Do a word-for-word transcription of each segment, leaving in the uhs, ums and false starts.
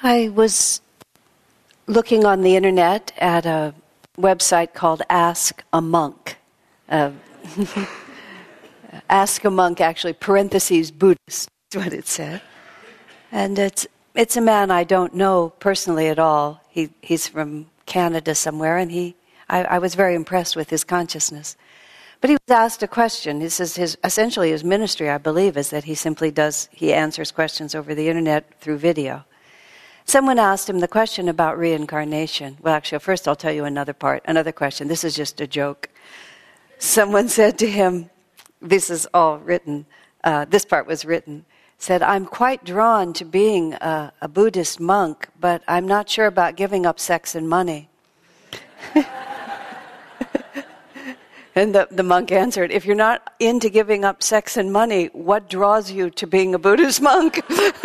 I was looking on the internet at a website called Ask a Monk. Uh, Ask a Monk, actually, parentheses, Buddhist, is what it said. And it's it's a man I don't know personally at all. He He's from Canada somewhere, and he I, I was very impressed with his consciousness. But he was asked a question. This is his, essentially his ministry, I believe, is that he simply does, he answers questions over the internet through video. Someone asked him the question about reincarnation. Well, actually, first I'll tell you another part, another question. This is just a joke. Someone said to him, this is all written, uh, this part was written, said, I'm quite drawn to being a, a Buddhist monk, but I'm not sure about giving up sex and money. And the, the monk answered, if you're not into giving up sex and money, what draws you to being a Buddhist monk?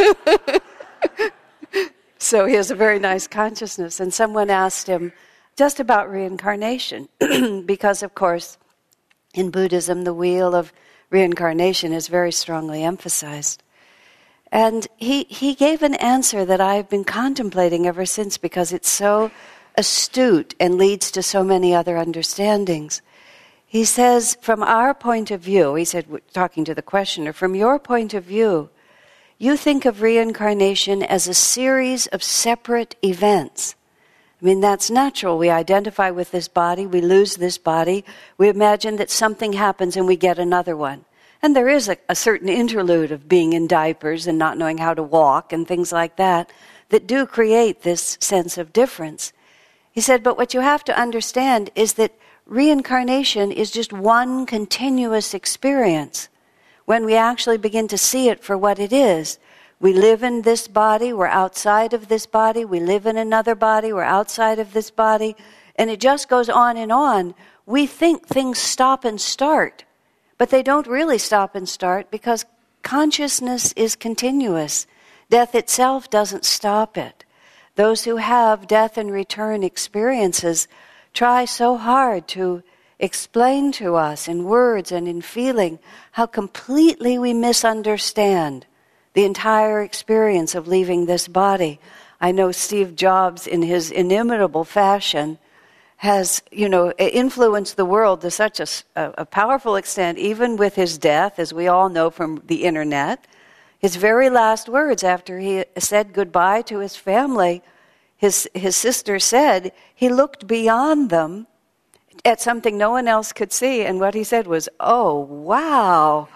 So he has a very nice consciousness. And someone asked him just about reincarnation, because, of course, in Buddhism, the wheel of reincarnation is very strongly emphasized. And he, he gave an answer that I've been contemplating ever since, because it's so astute and leads to so many other understandings. He says, from our point of view, he said, talking to the questioner, from your point of view, you think of reincarnation as a series of separate events. I mean, that's natural. We identify with this body, we lose this body, we imagine that something happens and we get another one. And there is a, a certain interlude of being in diapers and not knowing how to walk and things like that, that do create this sense of difference. He said, but what you have to understand is that reincarnation is just one continuous experience. When we actually begin to see it for what it is, we live in this body, we're outside of this body, we live in another body, we're outside of this body, and it just goes on and on. We think things stop and start, but they don't really stop and start because consciousness is continuous. Death itself doesn't stop it. Those who have death and return experiences try so hard to explain to us in words and in feeling how completely we misunderstand the entire experience of leaving this body. I know Steve Jobs, in his inimitable fashion, has, you know, influenced the world to such a, a powerful extent, even with his death, as we all know from the internet. His very last words after he said goodbye to his family, His his sister said he looked beyond them at something no one else could see, and what he said was, oh, wow.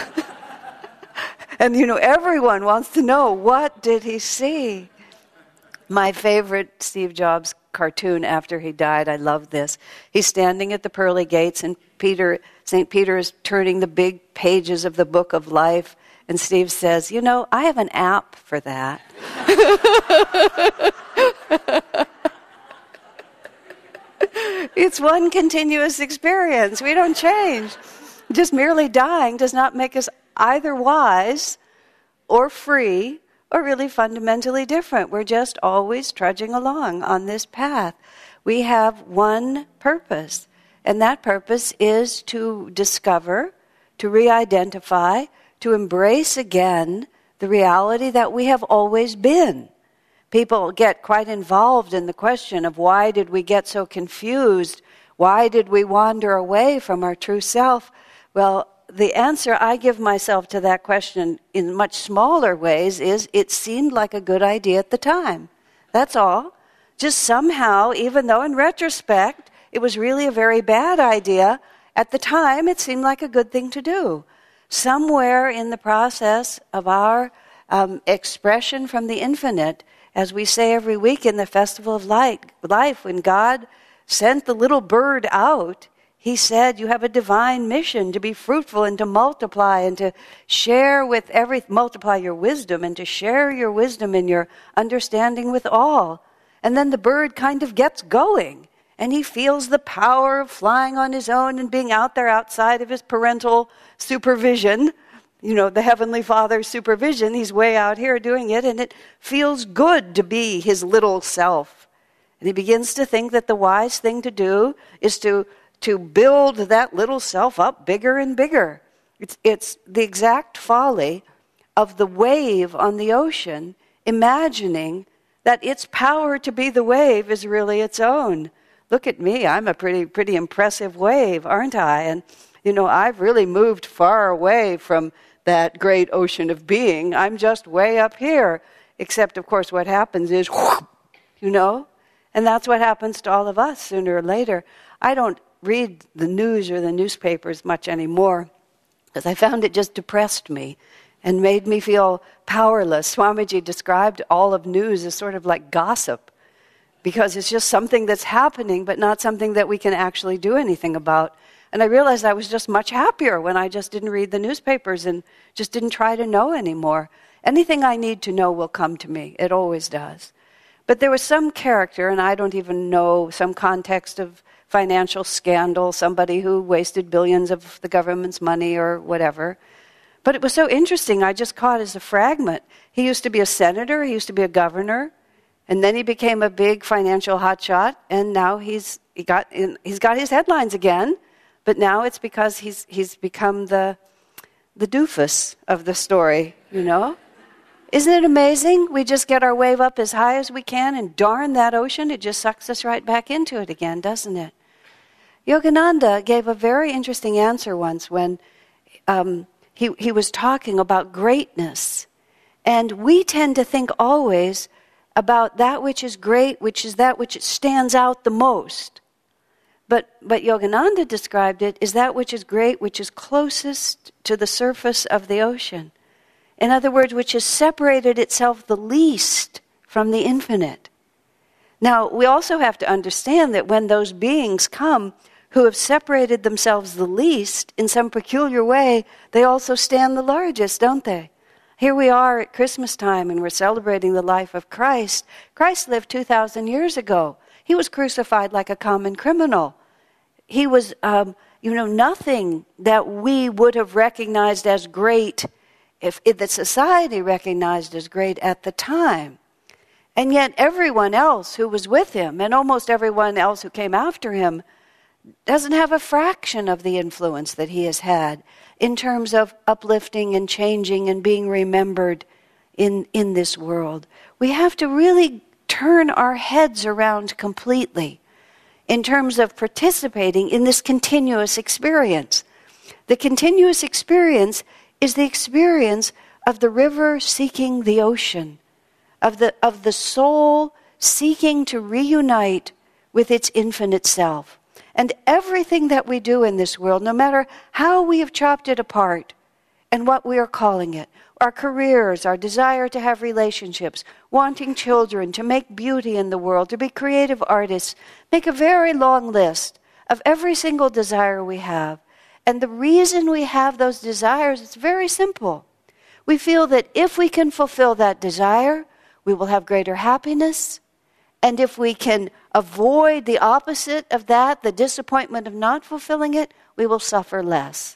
And, you know, everyone wants to know, what did he see? My favorite Steve Jobs cartoon after he died, I love this. He's standing at the pearly gates, and Peter, Saint Peter is turning the big pages of the book of life, and Steve says, you know, I have an app for that. It's one continuous experience. We don't change. Just merely dying does not make us either wise or free or really fundamentally different. We're just always trudging along on this path. We have one purpose, and that purpose is to discover, to re-identify, to embrace again the reality that we have always been. People get quite involved in the question of why did we get so confused? Why did we wander away from our true self? Well, the answer I give myself to that question in much smaller ways is it seemed like a good idea at the time. That's all. Just somehow, even though in retrospect it was really a very bad idea, at the time it seemed like a good thing to do. Somewhere in the process of our um, expression from the infinite, as we say every week in the Festival of Light, Life, when God sent the little bird out, He said, you have a divine mission to be fruitful and to multiply and to share with every, multiply your wisdom and to share your wisdom and your understanding with all. And then the bird kind of gets going, and he feels the power of flying on his own and being out there outside of his parental supervision. You know, the Heavenly Father's supervision. He's way out here doing it, and it feels good to be his little self. And he begins to think that the wise thing to do is to, to build that little self up bigger and bigger. It's, it's the exact folly of the wave on the ocean imagining that its power to be the wave is really its own. Look at me, I'm a pretty pretty impressive wave, aren't I? And, you know, I've really moved far away from that great ocean of being. I'm just way up here. Except, of course, what happens is, whoop, you know? And that's what happens to all of us sooner or later. I don't read the news or the newspapers much anymore because I found it just depressed me and made me feel powerless. Swamiji described all of news as sort of like gossip, because it's just something that's happening, but not something that we can actually do anything about. And I realized I was just much happier when I just didn't read the newspapers and just didn't try to know anymore. Anything I need to know will come to me. It always does. But there was some character, and I don't even know, some context of financial scandal, somebody who wasted billions of the government's money or whatever. But it was so interesting, I just caught as a fragment. He used to be a senator, he used to be a governor, and then he became a big financial hotshot, and now he's he got in, he's got his headlines again, but now it's because he's he's become the the doofus of the story, you know? Isn't it amazing? We just get our wave up as high as we can, and darn that ocean, it just sucks us right back into it again, doesn't it? Yogananda gave a very interesting answer once when um, he, he was talking about greatness. And we tend to think always about that which is great, which is that which stands out the most. But, but Yogananda described it as that which is great, which is closest to the surface of the ocean. In other words, which has separated itself the least from the infinite. Now, we also have to understand that when those beings come who have separated themselves the least, in some peculiar way, they also stand the largest, don't they? Here we are at Christmas time and we're celebrating the life of Christ. Christ lived two thousand years ago. He was crucified like a common criminal. He was, um, you know, nothing that we would have recognized as great if, if the society recognized as great at the time. And yet everyone else who was with him, and almost everyone else who came after him, doesn't have a fraction of the influence that he has had in terms of uplifting and changing and being remembered in, in this world. We have to really turn our heads around completely in terms of participating in this continuous experience. The continuous experience is the experience of the river seeking the ocean, of the, of the soul seeking to reunite with its infinite self. And everything that we do in this world, no matter how we have chopped it apart and what we are calling it, our careers, our desire to have relationships, wanting children, to make beauty in the world, to be creative artists, make a very long list of every single desire we have. And the reason we have those desires is very simple. We feel that if we can fulfill that desire, we will have greater happiness. And if we can avoid the opposite of that, the disappointment of not fulfilling it, we will suffer less.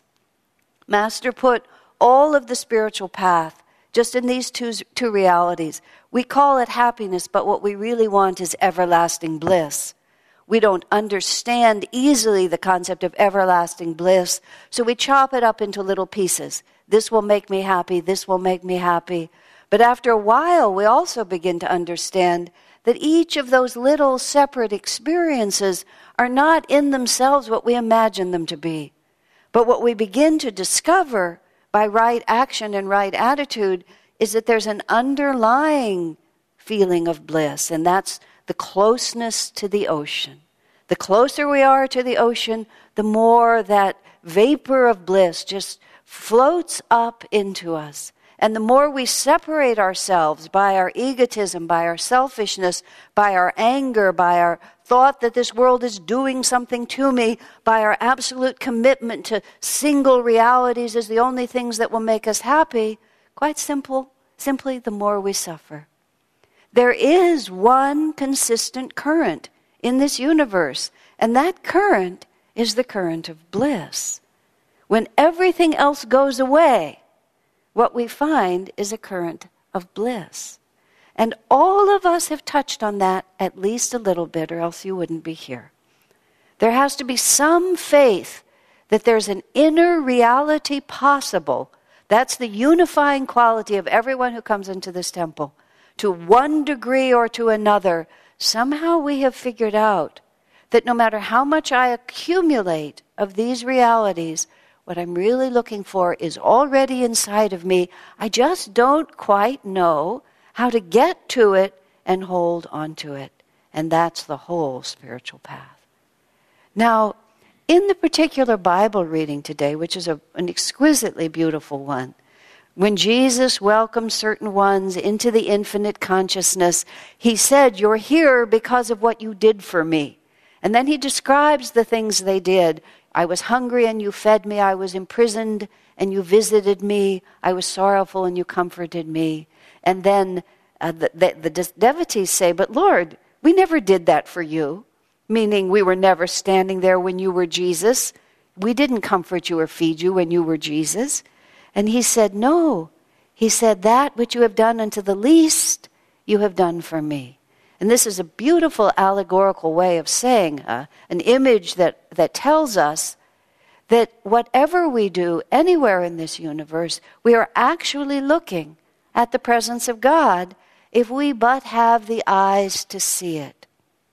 Master put all of the spiritual path just in these two, two realities. We call it happiness, but what we really want is everlasting bliss. We don't understand easily the concept of everlasting bliss, so we chop it up into little pieces. This will make me happy, this will make me happy. But after a while, we also begin to understand that each of those little separate experiences are not in themselves what we imagine them to be. But what we begin to discover by right action and right attitude is that there's an underlying feeling of bliss, and that's the closeness to the ocean. The closer we are to the ocean, the more that vapor of bliss just floats up into us. And the more we separate ourselves by our egotism, by our selfishness, by our anger, by our thought that this world is doing something to me, by our absolute commitment to single realities as the only things that will make us happy, quite simple, simply the more we suffer. There is one consistent current in this universe, and that current is the current of bliss. When everything else goes away, what we find is a current of bliss. And all of us have touched on that at least a little bit, or else you wouldn't be here. There has to be some faith that there's an inner reality possible. That's the unifying quality of everyone who comes into this temple. to one degree or to another, somehow we have figured out that no matter how much I accumulate of these realities, what I'm really looking for is already inside of me. I just don't quite know how to get to it and hold on to it. And that's the whole spiritual path. Now, in the particular Bible reading today, which is a, an exquisitely beautiful one, when Jesus welcomed certain ones into the infinite consciousness, he said, "You're here because of what you did for me." And then he describes the things they did. "I was hungry and you fed me. I was imprisoned and you visited me. I was sorrowful and you comforted me." And then uh, the, the, the devotees say, "But Lord, we never did that for you." Meaning we were never standing there when you were Jesus. We didn't comfort you or feed you when you were Jesus. And he said, "No." He said, "That which you have done unto the least, you have done for me." And this is a beautiful allegorical way of saying, uh, an image that, that tells us that whatever we do anywhere in this universe, we are actually looking at the presence of God if we but have the eyes to see it.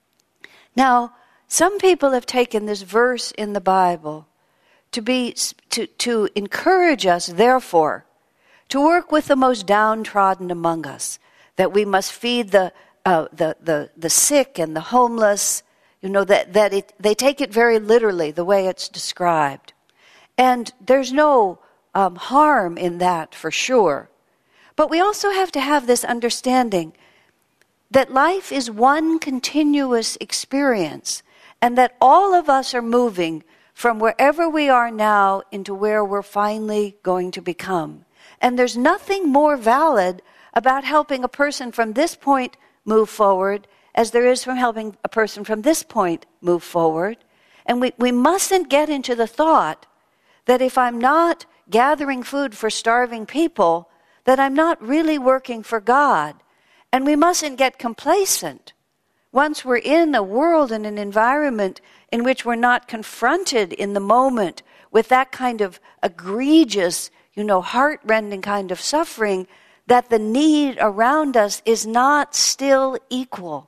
Now, some people have taken this verse in the Bible to be to, to encourage us, therefore, to work with the most downtrodden among us, that we must feed the uh, the, the the sick and the homeless. You know that that it, they take it very literally the way it's described, and there's no um, harm in that for sure. But we also have to have this understanding that life is one continuous experience, and that all of us are moving from wherever we are now into where we're finally going to become. And there's nothing more valid about helping a person from this point move forward as there is from helping a person from this point move forward. And we, we mustn't get into the thought that if I'm not gathering food for starving people, that I'm not really working for God. And we mustn't get complacent. Once we're in a world and an environment in which we're not confronted in the moment with that kind of egregious, you know, heart-rending kind of suffering, that the need around us is not still equal.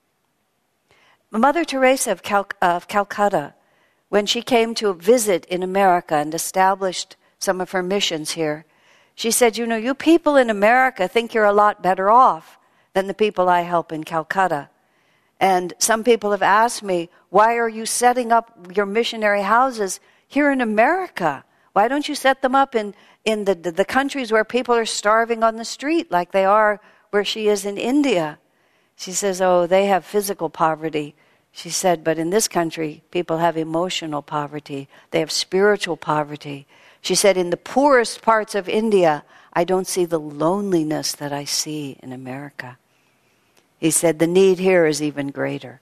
Mother Teresa of, Cal- of Calcutta, when she came to visit in America and established some of her missions here, she said, "You know, you people in America think you're a lot better off than the people I help in Calcutta. And some people have asked me, why are you setting up your missionary houses here in America? Why don't you set them up in, in the, the, the countries where people are starving on the street like they are where she is in India?" She says, "Oh, they have physical poverty." She said, "But in this country, people have emotional poverty. They have spiritual poverty." She said, "In the poorest parts of India, I don't see the loneliness that I see in America." He said, "The need here is even greater."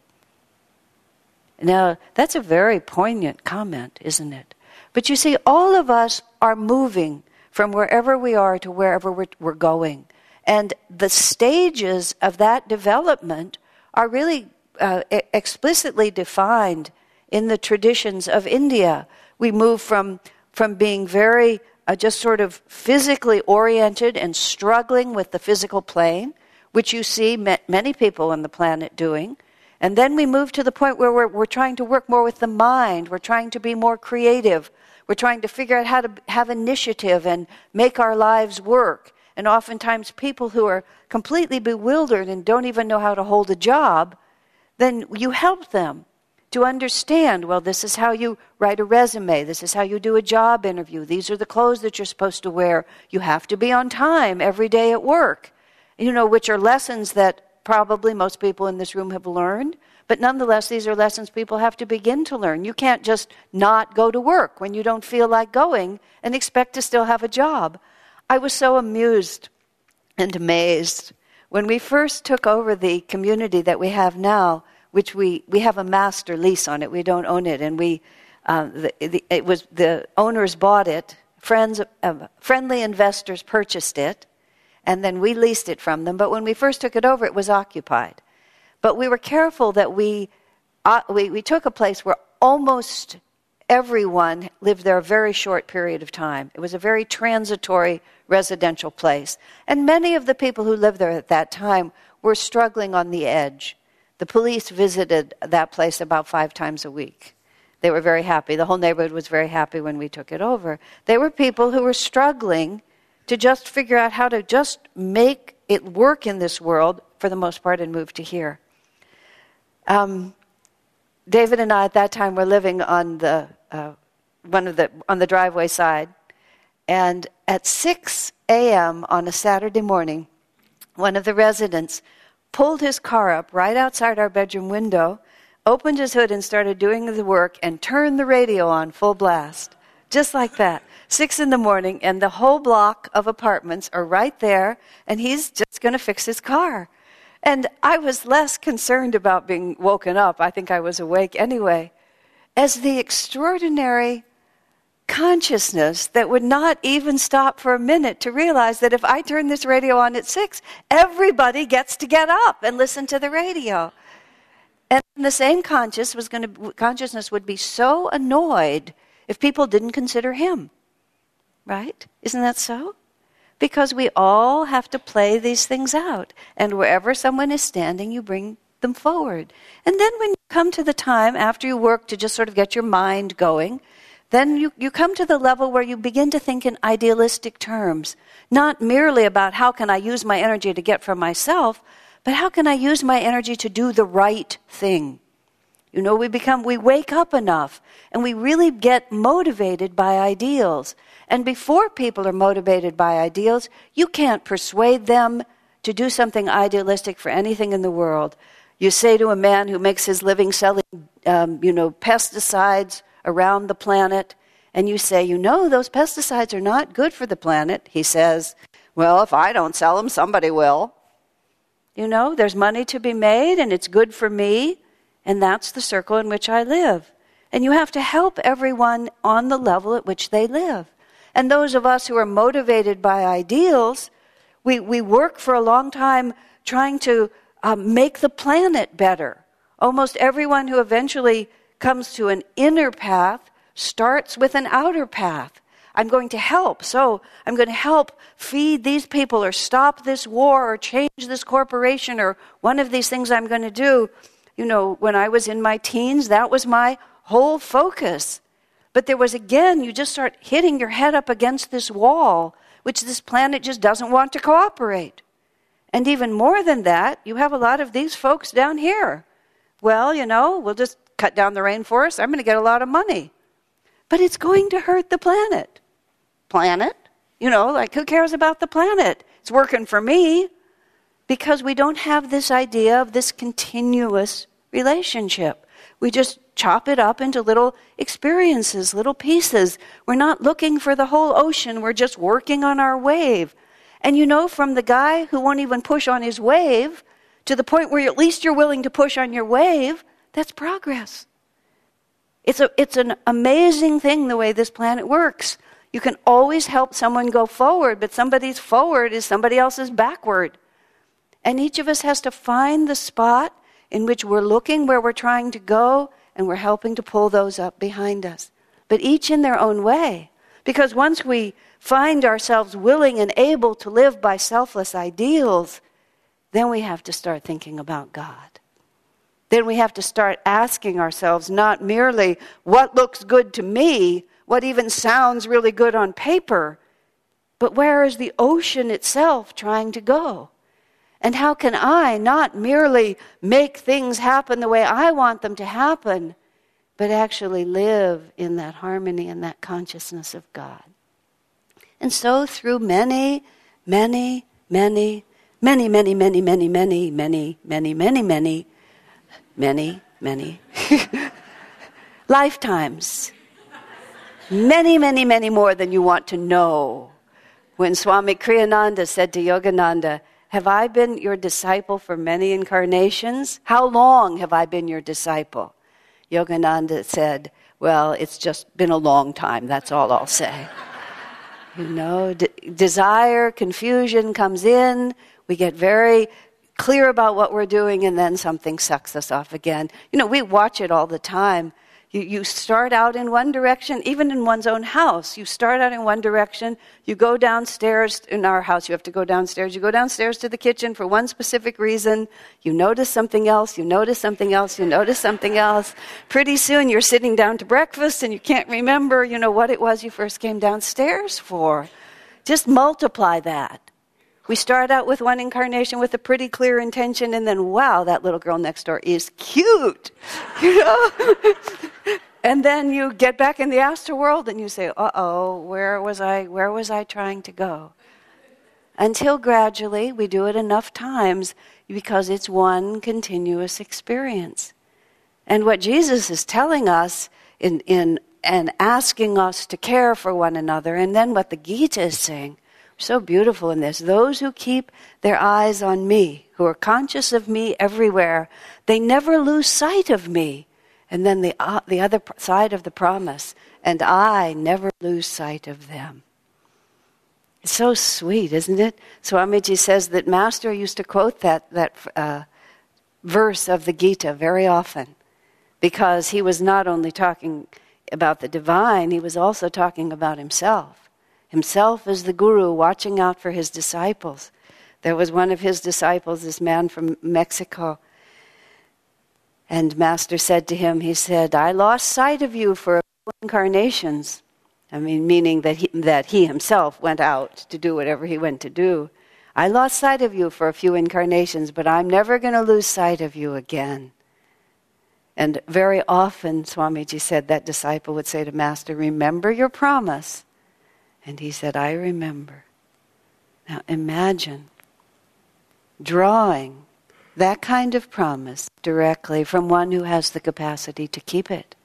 Now, that's a very poignant comment, isn't it? But you see, all of us are moving from wherever we are to wherever we're, we're going. And the stages of that development are really uh, e- explicitly defined in the traditions of India. We move from, from being very uh, just sort of physically oriented and struggling with the physical plane, which you see many people on the planet doing. And then we move to the point where we're, we're trying to work more with the mind. We're trying to be more creative. We're trying to figure out how to have initiative and make our lives work. And oftentimes people who are completely bewildered and don't even know how to hold a job, then you help them to understand, well, this is how you write a resume. This is how you do a job interview. These are the clothes that you're supposed to wear. You have to be on time every day at work. You know, which are lessons that probably most people in this room have learned, but nonetheless, these are lessons people have to begin to learn. You can't just not go to work when you don't feel like going and expect to still have a job. I was so amused and amazed when we first took over the community that we have now, which we, we have a master lease on it. We don't own it, and we uh, the, the, it was the owners bought it. Friends, uh, friendly investors purchased it. And then we leased it from them. But when we first took it over, it was occupied. But we were careful that we uh, we, we took a place where almost everyone lived there a very short period of time. It was a very transitory residential place. And many of the people who lived there at that time were struggling on the edge. The police visited that place about five times a week. They were very happy. The whole neighborhood was very happy when we took it over. They were people who were struggling to just figure out how to just make it work in this world, for the most part, and move to here. Um, David and I at that time were living on the uh, one of the on the driveway side, and at six a.m. on a Saturday morning, one of the residents pulled his car up right outside our bedroom window, opened his hood and started doing the work, and turned the radio on full blast, just like that. Six in the morning, and the whole block of apartments are right there, and he's just going to fix his car. And I was less concerned about being woken up. I think I was awake anyway. As the extraordinary consciousness that would not even stop for a minute to realize that if I turn this radio on at six, everybody gets to get up and listen to the radio. And the same conscious was going to, consciousness would be so annoyed if people didn't consider him. Right? Isn't that so? Because we all have to play these things out. And wherever someone is standing, you bring them forward. And then when you come to the time after you work to just sort of get your mind going, then you, you come to the level where you begin to think in idealistic terms. Not merely about how can I use my energy to get from myself, but how can I use my energy to do the right thing? You know, we become, we wake up enough and we really get motivated by ideals. And before people are motivated by ideals, you can't persuade them to do something idealistic for anything in the world. You say to a man who makes his living selling, um, you know, pesticides around the planet, and you say, you know, those pesticides are not good for the planet. He says, well, if I don't sell them, somebody will. You know, there's money to be made, and it's good for me, and that's the circle in which I live. And you have to help everyone on the level at which they live. And those of us who are motivated by ideals, we, we work for a long time trying to um, make the planet better. Almost everyone who eventually comes to an inner path starts with an outer path. I'm going to help, so I'm going to help feed these people or stop this war or change this corporation or one of these things I'm going to do. You know, when I was in my teens, that was my whole focus. But there was, again, you just start hitting your head up against this wall, which this planet just doesn't want to cooperate. And even more than that, you have a lot of these folks down here. Well, you know, we'll just cut down the rainforest. I'm going to get a lot of money. But it's going to hurt the planet. Planet? You know, like, who cares about the planet? It's working for me. Because we don't have this idea of this continuous relationship. We just chop it up into little experiences, little pieces. We're not looking for the whole ocean. We're just working on our wave. And you know, from the guy who won't even push on his wave to the point where at least you're willing to push on your wave, that's progress. It's a, it's an amazing thing the way this planet works. You can always help someone go forward, but somebody's forward is somebody else's backward. And each of us has to find the spot in which we're looking where we're trying to go, and we're helping to pull those up behind us. But each in their own way. Because once we find ourselves willing and able to live by selfless ideals, then we have to start thinking about God. Then we have to start asking ourselves not merely what looks good to me, what even sounds really good on paper, but where is the ocean itself trying to go? And how can I not merely make things happen the way I want them to happen, but actually live in that harmony and that consciousness of God? And so through many, many, many, many, many, many, many, many, many, many, many, many, many, many lifetimes, many, many, many more than you want to know, when Swami Kriyananda said to Yogananda, have I been your disciple for many incarnations? How long have I been your disciple? Yogananda said, well, it's just been a long time, that's all I'll say. You know, de- desire, confusion comes in, we get very clear about what we're doing, and then something sucks us off again. You know, we watch it all the time. You, you start out in one direction, even in one's own house. You start out in one direction. You go downstairs. In our house, you have to go downstairs. You go downstairs to the kitchen for one specific reason. You notice something else. You notice something else. You notice something else. Pretty soon, you're sitting down to breakfast, and you can't remember, you know, what it was you first came downstairs for. Just multiply that. We start out with one incarnation with a pretty clear intention, and then, wow, that little girl next door is cute, you know? And then you get back in the astral world, and you say, uh-oh, where was I, where was I trying to go? Until gradually, we do it enough times because it's one continuous experience. And what Jesus is telling us in, in and asking us to care for one another, and then what the Gita is saying, so beautiful in this. Those who keep their eyes on me, who are conscious of me everywhere, they never lose sight of me. And then the uh, the other side of the promise, and I never lose sight of them. It's so sweet, isn't it? Swamiji says that Master used to quote that, that uh, verse of the Gita very often, because he was not only talking about the divine, he was also talking about himself. Himself as the guru watching out for his disciples. There was one of his disciples, this man from Mexico, and Master said to him, he said, I lost sight of you for a few incarnations. I mean, meaning that he, that he himself went out to do whatever he went to do. I lost sight of you for a few incarnations, but I'm never going to lose sight of you again. And very often, Swamiji said, that disciple would say to Master, remember your promise. And he said, I remember. Now imagine drawing that kind of promise directly from one who has the capacity to keep it.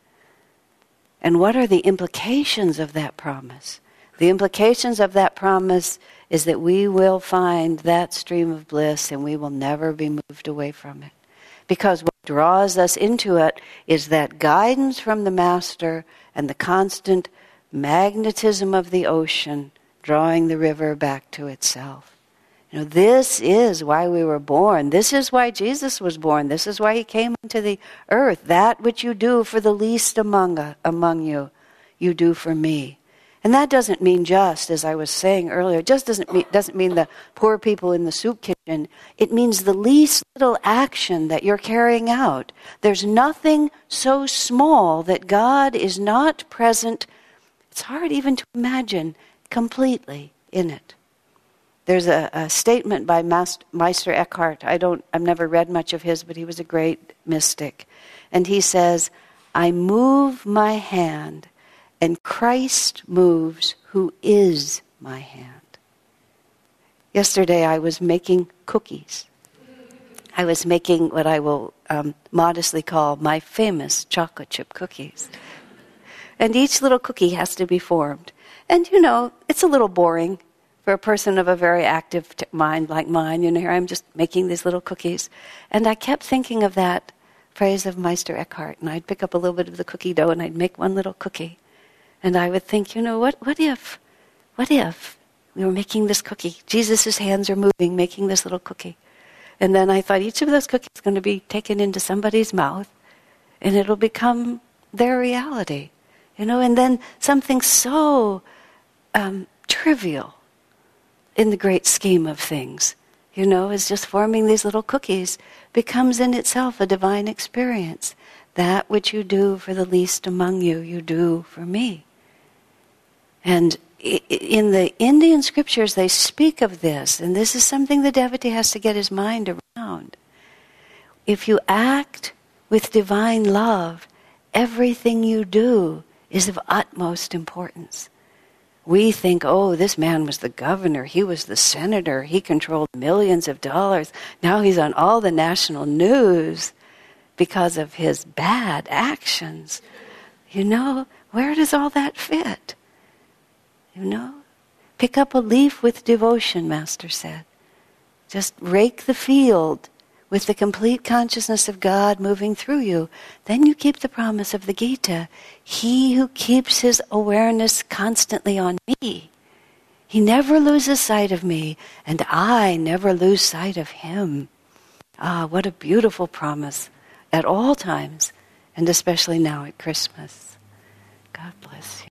And what are the implications of that promise? The implications of that promise is that we will find that stream of bliss and we will never be moved away from it. Because what draws us into it is that guidance from the Master and the constant magnetism of the ocean drawing the river back to itself. You know, this is why we were born. This is why Jesus was born. This is why he came into the earth. That which you do for the least among, uh, among you, you do for me. And that doesn't mean just, as I was saying earlier, it just doesn't mean, doesn't mean the poor people in the soup kitchen. It means the least little action that you're carrying out. There's nothing so small that God is not present. It's hard even to imagine completely in it. There's a, a statement by Master, Meister Eckhart. I don't, I've never read much of his, but he was a great mystic. And he says, I move my hand, and Christ moves who is my hand. Yesterday I was making cookies. I was making what I will um, modestly call my famous chocolate chip cookies. And each little cookie has to be formed. And, you know, it's a little boring for a person of a very active t- mind like mine. You know, here I'm just making these little cookies. And I kept thinking of that phrase of Meister Eckhart. And I'd pick up a little bit of the cookie dough and I'd make one little cookie. And I would think, you know, what, what if, what if we were making this cookie? Jesus' hands are moving, making this little cookie. And then I thought each of those cookies is going to be taken into somebody's mouth and it'll become their reality. You know, and then something so um, trivial in the great scheme of things, you know, is just forming these little cookies becomes in itself a divine experience. That which you do for the least among you, you do for me. And in the Indian scriptures, they speak of this, and this is something the devotee has to get his mind around. If you act with divine love, everything you do is of utmost importance. We think, oh, this man was the governor, he was the senator, he controlled millions of dollars, now he's on all the national news because of his bad actions. You know, where does all that fit? You know? Pick up a leaf with devotion, Master said. Just rake the field with the complete consciousness of God moving through you. Then you keep the promise of the Gita. He who keeps his awareness constantly on me, he never loses sight of me, and I never lose sight of him. Ah, what a beautiful promise at all times and especially now at Christmas. God bless you.